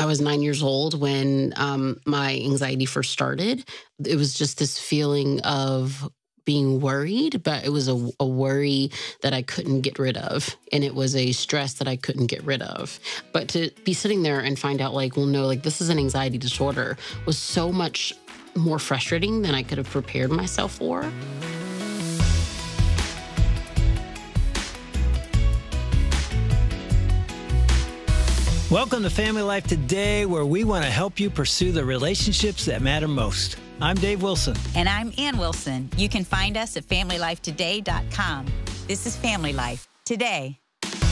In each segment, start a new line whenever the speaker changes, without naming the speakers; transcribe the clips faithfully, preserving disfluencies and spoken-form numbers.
was nine years old when um, my anxiety first started. It was just this feeling of being worried, but it was a, a worry that I couldn't get rid of. And it was a stress that I couldn't get rid of. But to be sitting there and find out like, well, no, like this is an anxiety disorder was so much more frustrating than I could have prepared myself for.
Welcome to Family Life Today, where we want to help you pursue the relationships that matter most. I'm Dave Wilson.
And I'm Ann Wilson. You can find us at family life today dot com. This is Family Life Today.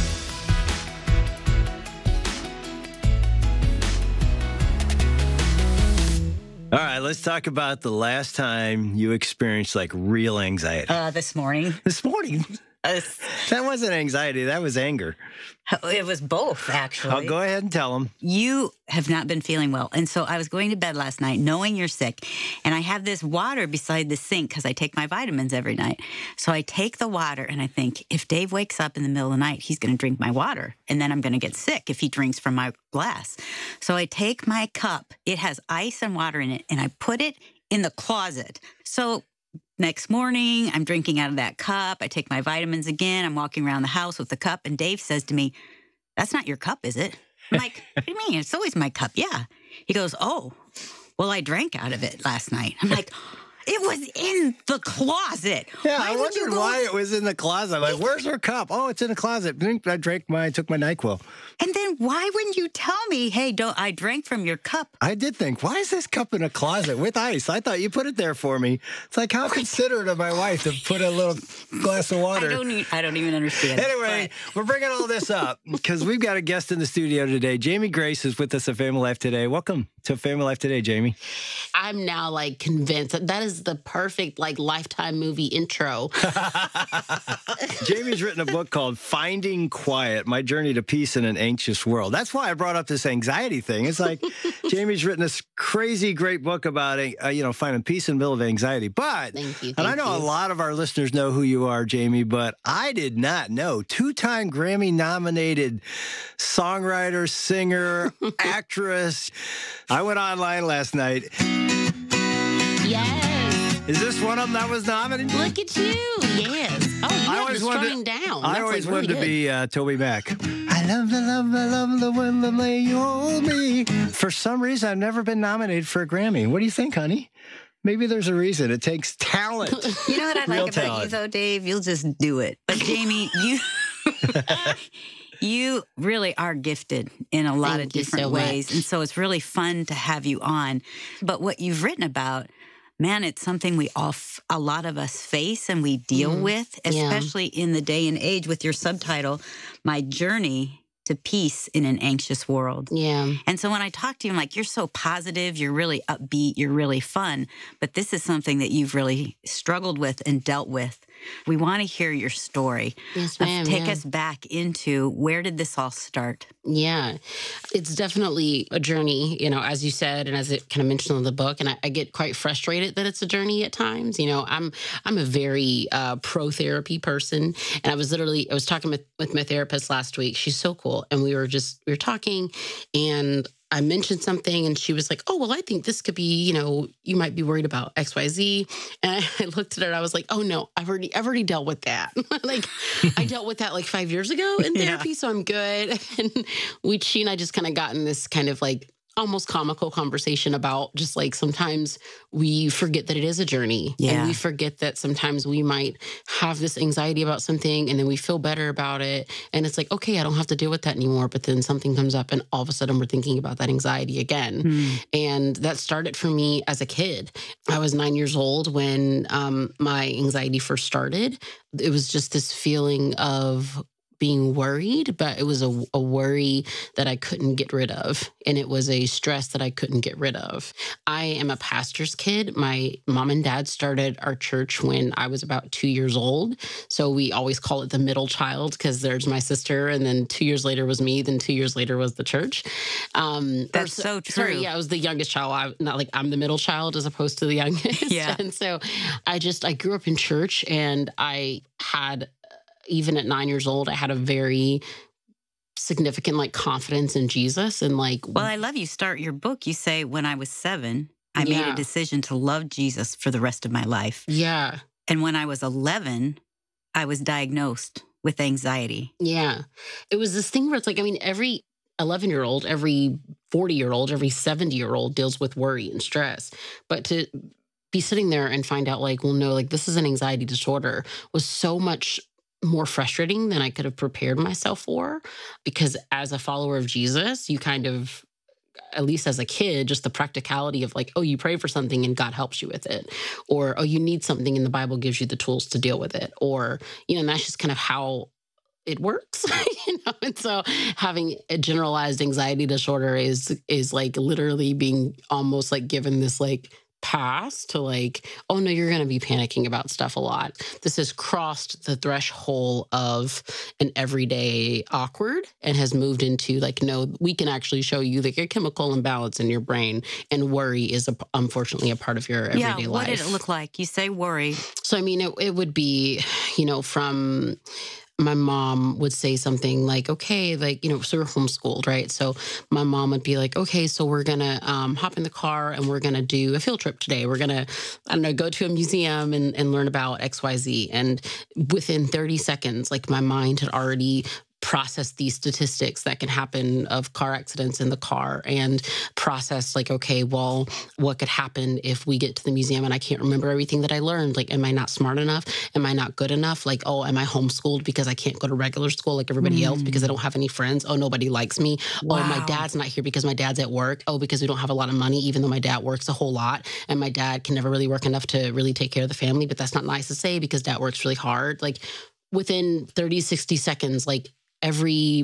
All right, let's talk about the last time you experienced like real anxiety.
Uh, this morning.
This morning?
Uh,
That wasn't anxiety, that was anger.
it was both, actually.
I'll go ahead and tell them.
You have not been feeling well. And so I was going to bed last night knowing you're sick. And I have this water beside the sink because I take my vitamins every night. So I take the water and I think, if Dave wakes up in the middle of the night, he's going to drink my water. And then I'm going to get sick if he drinks from my glass. So I take my cup. It has ice and water in it. And I put it in the closet. So next morning, I'm drinking out of that cup. I take my vitamins again. I'm walking around the house with the cup. And Dave says to me, "That's not your cup, is it?" I'm like, "What do you mean? It's always my cup." "Yeah." He goes, "Oh, well, I drank out of it last night." I'm like, "It was in the closet."
Yeah,
Why
I
would you
wondered
go-
why it was in the closet. I'm like, where's her cup? Oh, it's in the closet. I drank my, I took my NyQuil.
And then why wouldn't you tell me, "Hey, don't I drank from your cup"?
I did think, why is this cup in a closet with ice? I thought you put it there for me. It's like, how considerate of my wife to put a little glass of water.
I don't, e- I don't even understand.
Anyway, we're bringing all this up because we've got a guest in the studio today. Jamie Grace is with us at Family Life Today. Welcome to Family Life Today, Jamie.
I'm now like convinced that that is the perfect like Lifetime movie intro.
Jamie's written a book called Finding Quiet, My Journey to Peace in an Anxious World. That's why I brought up this anxiety thing. It's like Jamie's written this crazy great book about, uh, you know, finding peace in the middle of anxiety. But,
Thank you,
and I
thank
know
you.
a lot of our listeners know who you are, Jamie, but I did not know. Two-time Grammy-nominated songwriter, singer, actress. I went online last night.
Yes.
Is this one of them that was nominated?
Look at you. Yes. Oh, you
I
have
always
the
wanted
strumming down.
I
That's,
always
like,
wanted
really
to be uh, Toby Mac. I love the love, I love the when the way you hold me. For some reason, I've never been nominated for a Grammy. What do you think, honey? Maybe there's a reason. It takes talent.
You know what I
Real
like about
talent.
you, though, Dave? You'll just do it. But Jamie, you you really are gifted in a lot
Thank
of
you
different
so
ways.
much.
And so it's really fun to have you on. But what you've written about, man, it's something we all, f- a lot of us face and we deal
Mhm.
with,
Yeah.
especially in the day and age with your subtitle, My Journey to Peace in an Anxious World.
Yeah.
And so when I talk to you, I'm like, you're so positive, you're really upbeat, you're really fun. But this is something that you've really struggled with and dealt with. We want to hear your story.
Yes,
Uh,
ma'am.
Take
yeah.
us back into, where did this all start?
Yeah, it's definitely a journey, you know, as you said, and as it kind of mentioned in the book. And I, I get quite frustrated that it's a journey at times. You know, I'm I'm a very uh, pro therapy person, and I was literally I was talking with, with my therapist last week. She's so cool, and we were just we were talking, and I mentioned something, and she was like, "Oh, well, I think this could be, you know, you might be worried about X, Y, Z." And I, I looked at her, and I was like, "Oh no, I've already I've already dealt with that. Like, I dealt with that like five years ago in
Yeah.
therapy, so I'm good." And we, she and I just kind of got in this kind of like almost comical conversation about just like sometimes we forget that it is a journey.
Yeah.
And we forget that sometimes we might have this anxiety about something and then we feel better about it. And it's like, okay, I don't have to deal with that anymore. But then something comes up and all of a sudden we're thinking about that anxiety again.
Hmm.
And that started for me as a kid. I was nine years old when um, my anxiety first started. It was just this feeling of being worried, but it was a, a worry that I couldn't get rid of. And it was a stress that I couldn't get rid of. I am a pastor's kid. My mom and dad started our church when I was about two years old. So we always call it the middle child because there's my sister. And then two years later was me. Then two years later was the church. Um, or
That's so true.
Sorry, yeah, I was the youngest child. I, not like I'm the middle child as opposed to the youngest.
Yeah.
And so I just, I grew up in church and I had, even at nine years old, I had a very significant like confidence in Jesus and like.
Well, I love you start your book. You say, when I was seven, I yeah. made a decision to love Jesus for the rest of my life.
Yeah.
And when I was eleven, I was diagnosed with anxiety.
Yeah. It was this thing where it's like, I mean, every eleven year old, every forty year old, every seventy year old deals with worry and stress. But to be sitting there and find out like, well, no, like this is an anxiety disorder was so much more frustrating than I could have prepared myself for. Because as a follower of Jesus, you kind of, at least as a kid, just the practicality of like, oh, you pray for something and God helps you with it. Or, oh, you need something and the Bible gives you the tools to deal with it. Or, you know, and that's just kind of how it works, you know? And so having a generalized anxiety disorder is, is like literally being almost like given this like pass to like, oh no, you're going to be panicking about stuff a lot. This has crossed the threshold of an everyday awkward and has moved into like, no, we can actually show you like a chemical imbalance in your brain, and worry is a, unfortunately a part of your everyday
yeah,
life.
What did it look like? You say worry.
So, I mean, it, it would be, you know, from my mom would say something like, okay, like, you know, so we're homeschooled, right? So my mom would be like, okay, so we're going to um, hop in the car and we're going to do a field trip today. We're going to, I don't know, go to a museum and, and learn about X Y Z. And within thirty seconds, like my mind had already process these statistics that can happen of car accidents in the car and process like, okay, well, what could happen if we get to the museum and I can't remember everything that I learned? Like, am I not smart enough? Am I not good enough? Like, oh, am I homeschooled because I can't go to regular school like everybody mm. else because I don't have any friends? Oh, nobody likes me. Wow. Oh, my dad's not here because my dad's at work. Oh, because we don't have a lot of money, even though my dad works a whole lot. And my dad can never really work enough to really take care of the family. But that's not nice to say because dad works really hard. Like within thirty, sixty seconds, like every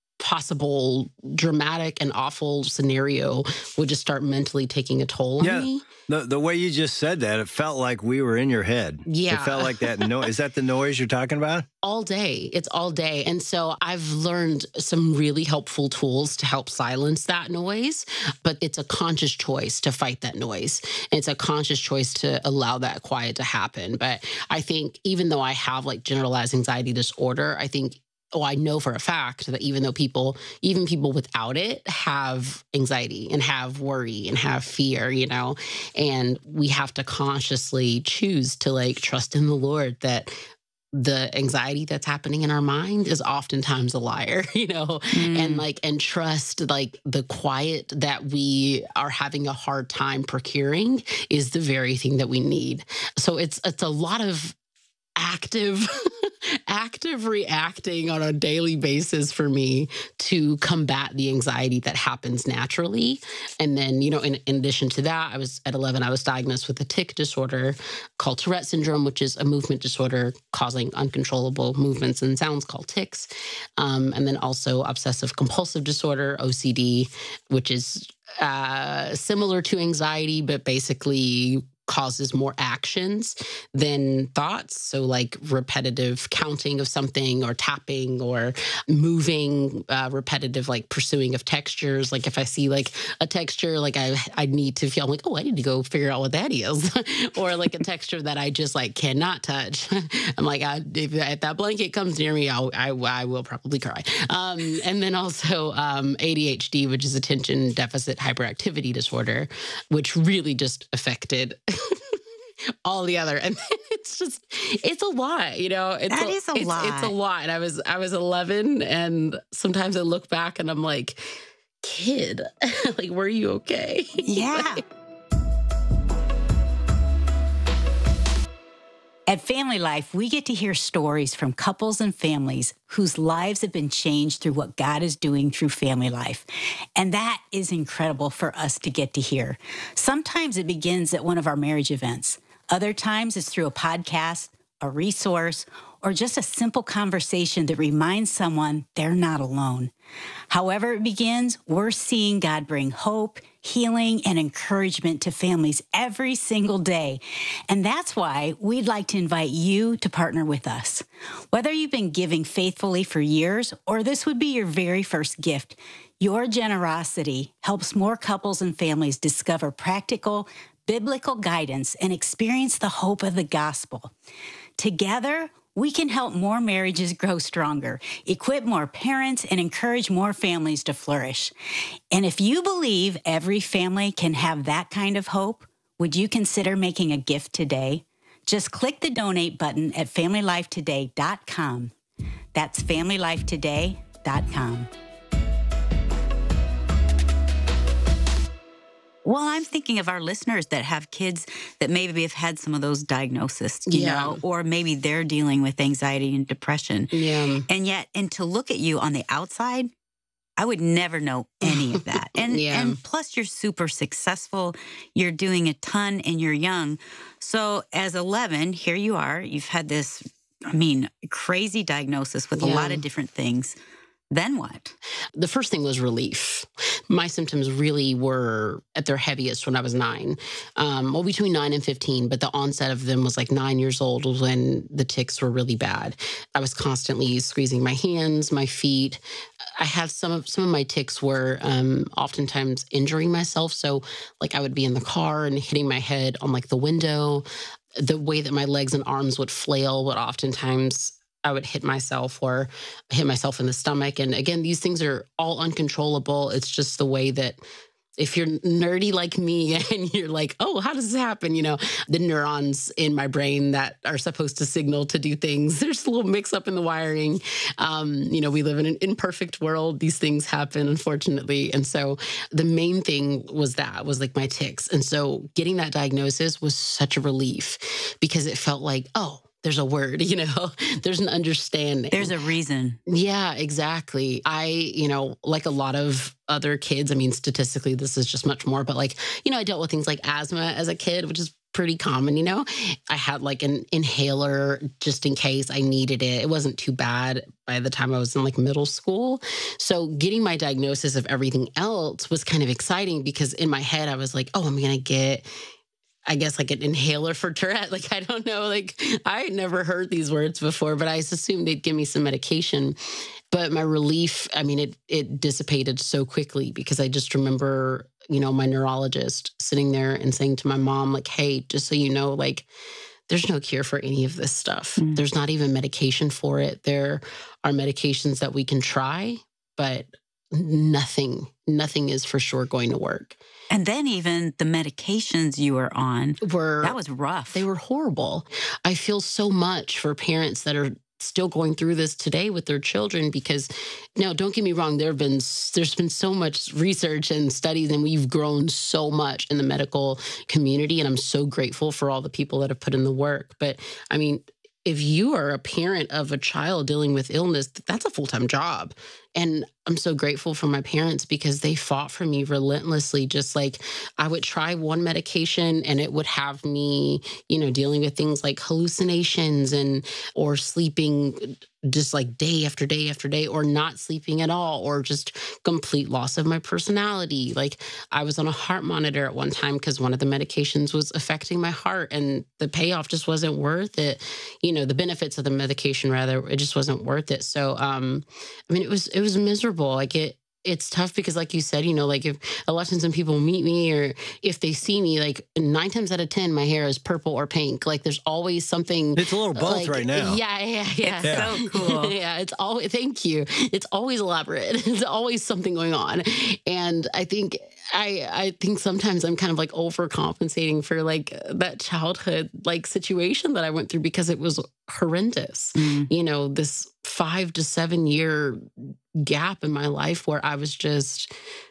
possible dramatic and awful scenario would just start mentally taking a toll
yeah,
on me.
The, the way you just said that, it felt like we were in your head.
Yeah.
It felt like that noise. Is that the noise you're talking about?
All day. It's all day. And so I've learned some really helpful tools to help silence that noise, but it's a conscious choice to fight that noise. And it's a conscious choice to allow that quiet to happen. But I think even though I have like generalized anxiety disorder, I think Oh, I know for a fact that even though people, even people without it have anxiety and have worry and have fear, you know, and we have to consciously choose to like trust in the Lord that the anxiety that's happening in our mind is oftentimes a liar, you know, mm. and like, and trust like the quiet that we are having a hard time procuring is the very thing that we need. So it's, it's a lot of active, active reacting on a daily basis for me to combat the anxiety that happens naturally. And then, you know, in, in addition to that, I was at eleven, I was diagnosed with a tic disorder called Tourette syndrome, which is a movement disorder causing uncontrollable movements and sounds called tics. Um, and then also obsessive compulsive disorder, O C D, which is uh, similar to anxiety, but basically causes more actions than thoughts. So like repetitive counting of something or tapping or moving, uh, repetitive like pursuing of textures. Like if I see like a texture, like I I need to feel I'm like, oh, I need to go figure out what that is. Or like a texture that I just like cannot touch. I'm like, I, if, if that blanket comes near me, I'll, I, I will probably cry. Um, and then also um, A D H D, which is attention deficit hyperactivity disorder, which really just affected all the other, and it's just, it's a lot, you know, it's
that
a,
is a
it's,
lot.
It's a lot. And I was, I was eleven and sometimes I look back and I'm like, kid, like, were you okay?
Yeah. At Family Life, we get to hear stories from couples and families whose lives have been changed through what God is doing through Family Life. And that is incredible for us to get to hear. Sometimes it begins at one of our marriage events. Other times it's through a podcast, a resource, or just a simple conversation that reminds someone they're not alone. However it begins, we're seeing God bring hope, healing, and encouragement to families every single day. And that's why we'd like to invite you to partner with us. Whether you've been giving faithfully for years or this would be your very first gift, your generosity helps more couples and families discover practical, biblical guidance and experience the hope of the gospel. Together, we can help more marriages grow stronger, equip more parents, and encourage more families to flourish. And if you believe every family can have that kind of hope, would you consider making a gift today? Just click the donate button at family life today dot com. That's family life today dot com. Well, I'm thinking of our listeners that have kids that maybe have had some of those diagnoses, you
Yeah.
know, or maybe they're dealing with anxiety and depression.
Yeah.
And yet, and to look at you on the outside, I would never know any of that. And
Yeah.
and plus you're super successful. You're doing a ton and you're young. So as eleven, here you are. You've had this, I mean, crazy diagnosis with a
Yeah.
lot of different things. Then what?
The first thing was relief. My symptoms really were at their heaviest when I was nine. Um, well, between nine and fifteen, but the onset of them was like nine years old was when the tics were really bad. I was constantly squeezing my hands, my feet. I had some of some of my tics were um, oftentimes injuring myself. So like I would be in the car and hitting my head on like the window. The way that my legs and arms would flail would oftentimes I would hit myself or hit myself in the stomach. And again, these things are all uncontrollable. It's just the way that if you're nerdy like me and you're like, oh, how does this happen? You know, the neurons in my brain that are supposed to signal to do things, there's a little mix up in the wiring. Um, you know, we live in an imperfect world. These things happen, unfortunately. And so the main thing was that was like my tics. And so getting that diagnosis was such a relief because it felt like, oh, there's a word, you know, there's an understanding.
There's a reason.
Yeah, exactly. I, you know, like a lot of other kids, I mean, statistically, this is just much more, but like, you know, I dealt with things like asthma as a kid, which is pretty common, you know. I had like an inhaler just in case I needed it. It wasn't too bad by the time I was in like middle school. So getting my diagnosis of everything else was kind of exciting because in my head, I was like, oh, I'm going to get I guess like an inhaler for Tourette. Like, I don't know, like I had never heard these words before, but I just assumed they'd give me some medication. But my relief, I mean, it it dissipated so quickly because I just remember, you know, my neurologist sitting there and saying to my mom, like, hey, just so you know, like, there's no cure for any of this stuff. Mm. There's not even medication for it. There are medications that we can try, but nothing, nothing is for sure going to work.
And then even the medications you were on,
were
that was rough.
They were horrible. I feel so much for parents that are still going through this today with their children because, now, don't get me wrong, there have been, there's been so much research and studies, and we've grown so much in the medical community, and I'm so grateful for all the people that have put in the work. But, I mean, if you are a parent of a child dealing with illness, that's a full-time job. And I'm so grateful for my parents because they fought for me relentlessly. Just like I would try one medication and it would have me, you know, dealing with things like hallucinations and or sleeping just like day after day after day, or not sleeping at all, or just complete loss of my personality. Like I was on a heart monitor at one time because one of the medications was affecting my heart, and the payoff just wasn't worth it. You know, the benefits of the medication, rather, it just wasn't worth it. So, um, I mean, it was, it was miserable. Like it, it's tough because like you said, you know, like if a lot of times when people meet me or if they see me, like nine times out of ten, my hair is purple or pink. Like there's always something.
It's a little both
like,
right now.
Yeah, yeah, yeah.
It's yeah. so cool.
Yeah, it's always, thank you. It's always elaborate. There's always something going on. And I think, I, I think sometimes I'm kind of like overcompensating for like that childhood like situation that I went through because it was horrendous. Mm. You know, this five to seven year gap in my life where I was just,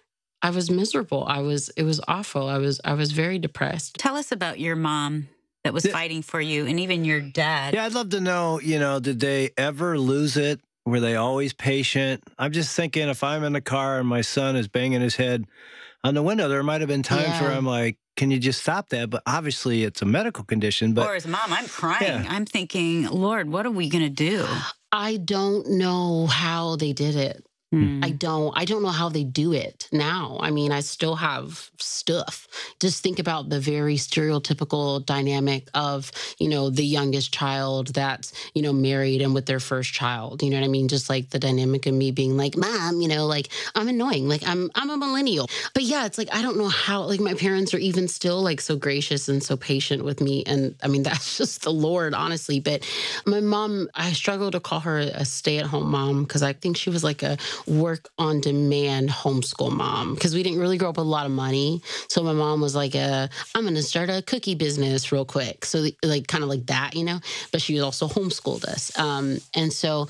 I was miserable. I was, it was awful. I was, I was very depressed.
Tell us about your mom that was yeah. fighting for you, and even your dad.
Yeah, I'd love to know, you know, did they ever lose it? Were they always patient? I'm just thinking if I'm in the car and my son is banging his head on the window, there might have been times yeah. where I'm like, can you just stop that? But obviously it's a medical condition. But
or as mom, I'm crying.
Yeah.
I'm thinking, Lord, what are we going to do?
I don't know how they did it.
Mm.
I don't, I don't know how they do it now. I mean, I still have stuff. Just think about the very stereotypical dynamic of, you know, the youngest child that's, you know, married and with their first child. You know what I mean? Just like the dynamic of me being like, Mom, you know, like I'm annoying. Like I'm, I'm a millennial. But yeah, it's like, I don't know how, like my parents are even still like so gracious and so patient with me. And I mean, that's just the Lord, honestly. But my mom, I struggle to call her a stay-at-home mom because I think she was like a work on demand homeschool mom because we didn't really grow up with a lot of money. So my mom was like, a, I'm going to start a cookie business real quick. So like kind of like that, you know, but she also homeschooled us. Um, and so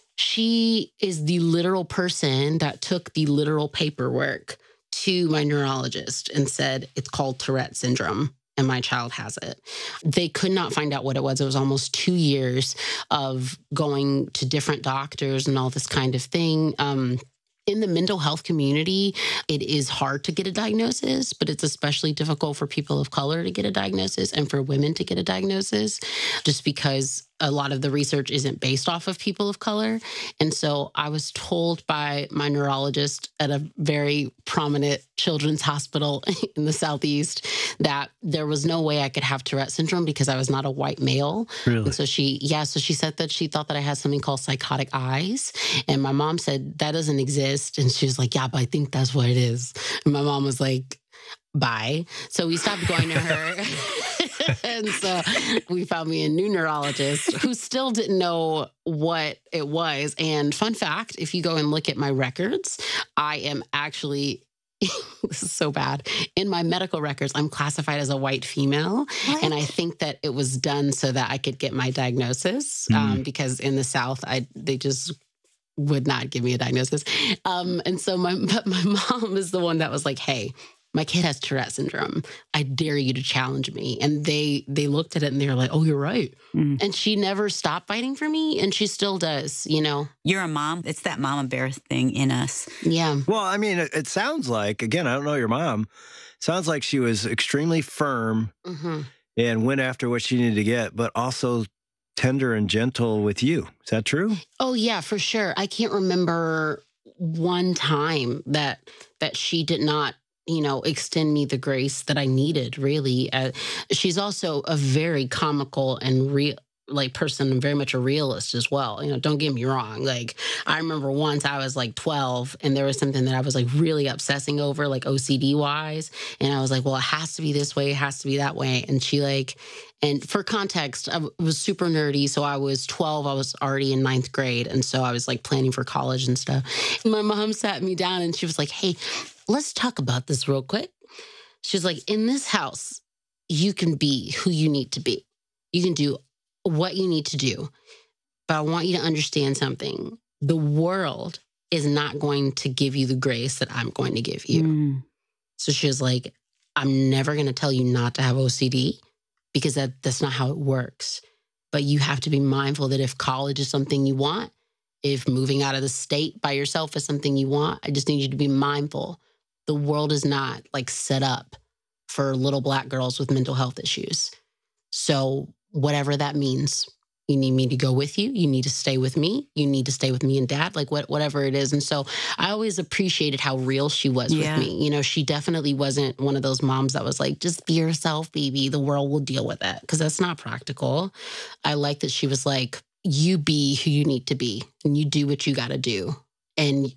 she is the literal person that took the literal paperwork to my neurologist and said, it's called Tourette syndrome. And my child has it. They could not find out what it was. It was almost two years of going to different doctors and all this kind of thing. Um, in the mental health community, it is hard to get a diagnosis, but it's especially difficult for people of color to get a diagnosis and for women to get a diagnosis, just because a lot of the research isn't based off of people of color. And so I was told by my neurologist at a very prominent children's hospital in the Southeast that there was no way I could have Tourette syndrome because I was not a white male.
Really?
And so she, yeah, so she said that she thought that I had something called psychotic eyes. And my mom said, that doesn't exist. And she was like, yeah, but I think that's what it is. And my mom was like, bye. So we stopped going to her. And so we found me a new neurologist who still didn't know what it was. And fun fact, if you go and look at my records, I am actually, this is so bad, in my medical records, I'm classified as a white female.
What?
And I think that it was done so that I could get my diagnosis
Mm.
um, because in the South, I they just would not give me a diagnosis. Um, and so my, but my mom is the one that was like, hey, my kid has Tourette syndrome. I dare you to challenge me. And they they looked at it and they were like, oh, you're right.
Mm.
And she never stopped fighting for me. And she still does, you know?
You're a mom. It's that mama bear thing in us.
Yeah.
Well, I mean, it, it sounds like, again, I don't know your mom. Sounds like she was extremely firm
hmm
and went after what she needed to get, but also tender and gentle with you. Is that true?
Oh, yeah, for sure. I can't remember one time that that she did not, you know, extend me the grace that I needed, really. Uh, she's also a very comical and real, like, person and very much a realist as well. You know, don't get me wrong. Like, I remember once I was like twelve and there was something that I was like really obsessing over, like O C D wise. And I was like, well, it has to be this way. It has to be that way. And she like, and for context, I was super nerdy. So I was twelve. I was already in ninth grade. And so I was like planning for college and stuff. And my mom sat me down and she was like, hey, let's talk about this real quick. She's like, in this house, you can be who you need to be. You can do what you need to do. But I want you to understand something. The world is not going to give you the grace that I'm going to give you.
Mm.
So she was like, I'm never going to tell you not to have O C D because that, that's not how it works. But you have to be mindful that if college is something you want, if moving out of the state by yourself is something you want, I just need you to be mindful. The world is not like set up for little Black girls with mental health issues. So whatever that means, you need me to go with you. You need to stay with me. You need to stay with me and Dad, like what, whatever it is. And so I always appreciated how real she was
Yeah.
with me. You know, she definitely wasn't one of those moms that was like, just be yourself, baby. The world will deal with it. Because that's not practical. I like that she was like, you be who you need to be and you do what you got to do. And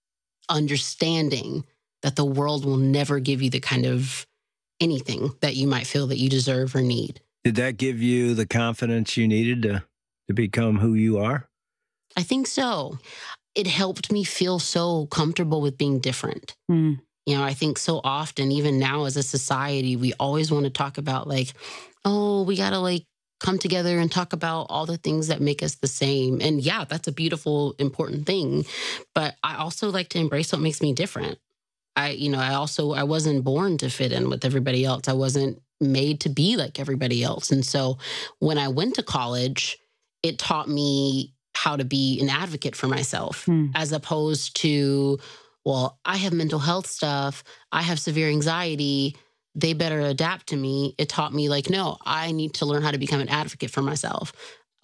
understanding that the world will never give you the kind of anything that you might feel that you deserve or need.
Did that give you the confidence you needed to, to become who you are?
I think so. It helped me feel so comfortable with being different.
Mm.
You know, I think so often, even now as a society, we always want to talk about like, oh, we got to like come together and talk about all the things that make us the same. And yeah, that's a beautiful, important thing. But I also like to embrace what makes me different. I, you know, I also, I wasn't born to fit in with everybody else. I wasn't made to be like everybody else. And so when I went to college, it taught me how to be an advocate for myself,
Hmm.
as opposed to, well, I have mental health stuff. I have severe anxiety. They better adapt to me. It taught me like, no, I need to learn how to become an advocate for myself.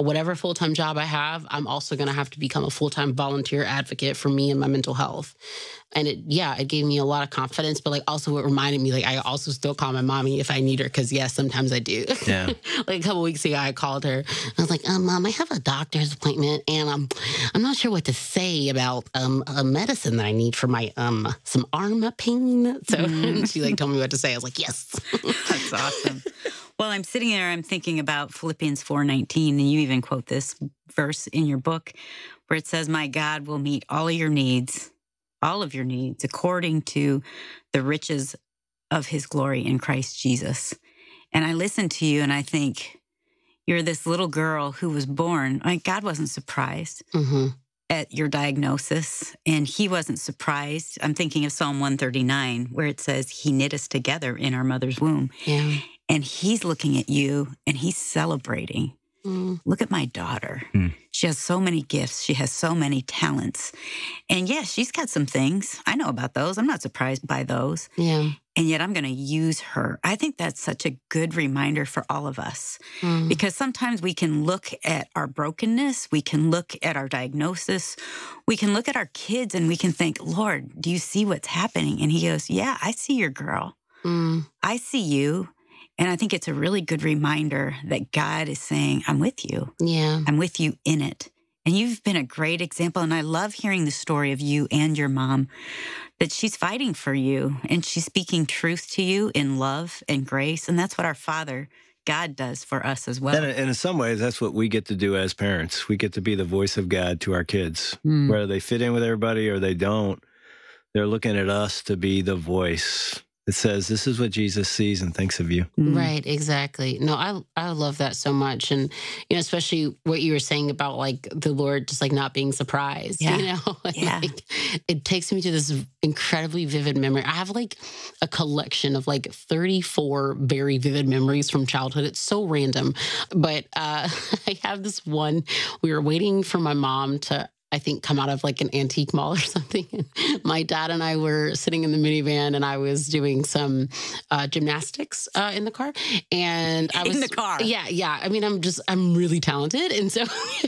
whatever full-time job I have, I'm also going to have to become a full-time volunteer advocate for me and my mental health. And it, yeah, it gave me a lot of confidence, but like also it reminded me, like, I also still call my mommy if I need her. Cause yes, sometimes I do.
Yeah.
Like a couple weeks ago, I called her. I was like, um, Mom, I have a doctor's appointment and um, I'm not sure what to say about um, a medicine that I need for my um some arm pain. So mm. she like told me what to say. I was like, yes.
That's awesome. Well, I'm sitting there, I'm thinking about Philippians four nineteen, and you even quote this verse in your book where it says, my God will meet all of your needs, all of your needs, according to the riches of his glory in Christ Jesus. And I listen to you and I think, you're this little girl who was born, like God wasn't surprised mm-hmm. at your diagnosis, and he wasn't surprised. I'm thinking of Psalm one thirty-nine, where it says, he knit us together in our mother's womb.
Yeah.
And he's looking at you and he's celebrating. Mm. Look at my daughter. Mm. She has so many gifts. She has so many talents. And yes, she's got some things. I know about those. I'm not surprised by those.
Yeah.
And yet I'm going to use her. I think that's such a good reminder for all of us. Mm. Because sometimes we can look at our brokenness. We can look at our diagnosis. We can look at our kids and we can think, Lord, do you see what's happening? And he goes, yeah, I see your girl. Mm. I see you. And I think it's a really good reminder that God is saying, I'm with you.
Yeah.
I'm with you in it. And you've been a great example. And I love hearing the story of you and your mom, that she's fighting for you and she's speaking truth to you in love and grace. And that's what our Father, God, does for us as well.
And in some ways, that's what we get to do as parents. We get to be the voice of God to our kids. Mm. Whether they fit in with everybody or they don't, they're looking at us to be the voice. It says, this is what Jesus sees and thinks of you.
Mm. Right, exactly. No, I I love that so much. And, you know, especially what you were saying about, like, the Lord just, like, not being surprised,
yeah.
you know?
Yeah.
Like, it takes me to this incredibly vivid memory. I have, like, a collection of, like, thirty-four very vivid memories from childhood. It's so random. But uh, I have this one. We were waiting for my mom to, I think, come out of like an antique mall or something. And my dad and I were sitting in the minivan and I was doing some uh, gymnastics uh, in the car. And I was
in the car.
Yeah. Yeah. I mean, I'm just, I'm really talented. And so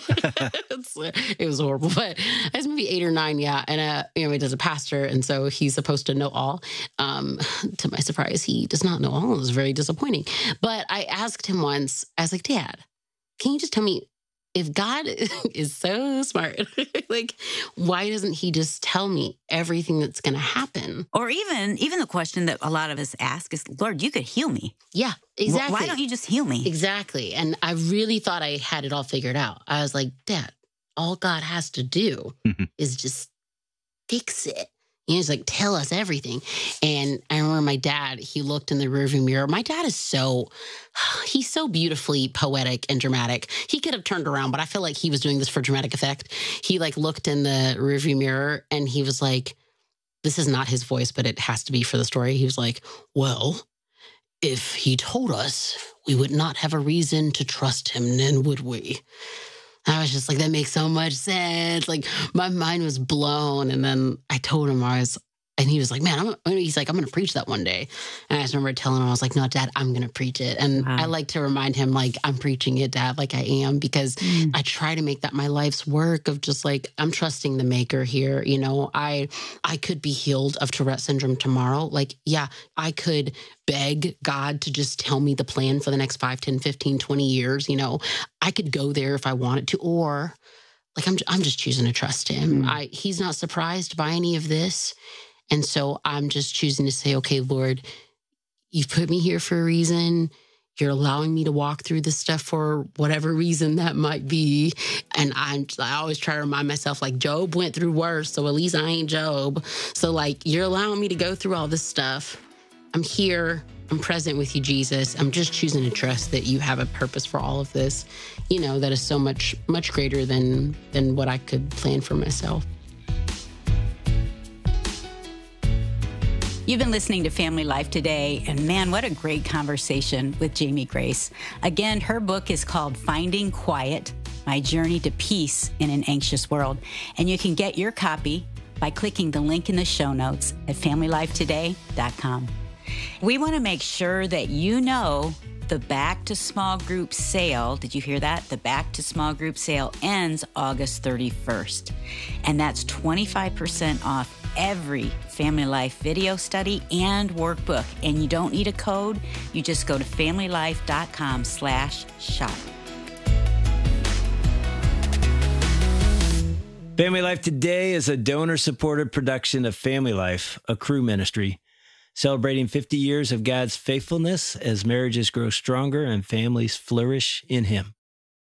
it's, it was horrible, but I was maybe eight or nine. Yeah. And, uh, you know, he does a pastor. And so he's supposed to know all. Um, to my surprise, he does not know all. It was very disappointing. But I asked him once, I was like, Dad, can you just tell me, if God is so smart, like, why doesn't he just tell me everything that's going to happen?
Or even even the question that a lot of us ask is, Lord, you could heal me.
Yeah, exactly.
Why don't you just heal me?
Exactly. And I really thought I had it all figured out. I was like, Dad, all God has to do is just fix it. You know, he's like, tell us everything. And I remember my dad, he looked in the rearview mirror. My dad is so, he's so beautifully poetic and dramatic. He could have turned around, but I feel like he was doing this for dramatic effect. He like looked in the rearview mirror and he was like, this is not his voice, but it has to be for the story. He was like, well, if he told us, we would not have a reason to trust him, then would we? I was just like, that makes so much sense. Like, my mind was blown. And then I told him I was, and he was like, man, I'm, he's like, I'm going to preach that one day. And I just remember telling him, I was like, no, Dad, I'm going to preach it. And wow. I like to remind him, like, I'm preaching it, Dad, like I am, because mm. I try to make that my life's work of just like, I'm trusting the maker here. You know, I, I could be healed of Tourette syndrome tomorrow. Like, yeah, I could beg God to just tell me the plan for the next five, ten, fifteen, twenty years. You know, I could go there if I wanted to, or like, I'm, I'm just choosing to trust him. Mm. I, he's not surprised by any of this. And so I'm just choosing to say, okay, Lord, you've put me here for a reason. You're allowing me to walk through this stuff for whatever reason that might be. And I'm, I always try to remind myself, like, Job went through worse, so at least I ain't Job. So, like, you're allowing me to go through all this stuff. I'm here. I'm present with you, Jesus. I'm just choosing to trust that you have a purpose for all of this, you know, that is so much, much greater than than what I could plan for myself.
You've been listening to Family Life Today, and man, what a great conversation with Jamie Grace. Again, her book is called Finding Quiet, My Journey to Peace in an Anxious World. And you can get your copy by clicking the link in the show notes at family life today dot com. We want to make sure that you know The Back to Small Group sale, did you hear that? The Back to Small Group sale ends August thirty-first. And that's twenty-five percent off every Family Life video study and workbook. And you don't need a code. You just go to familylife.com slash shop.
Family Life Today is a donor-supported production of Family Life, a Cru ministry, celebrating fifty years of God's faithfulness as marriages grow stronger and families flourish in Him.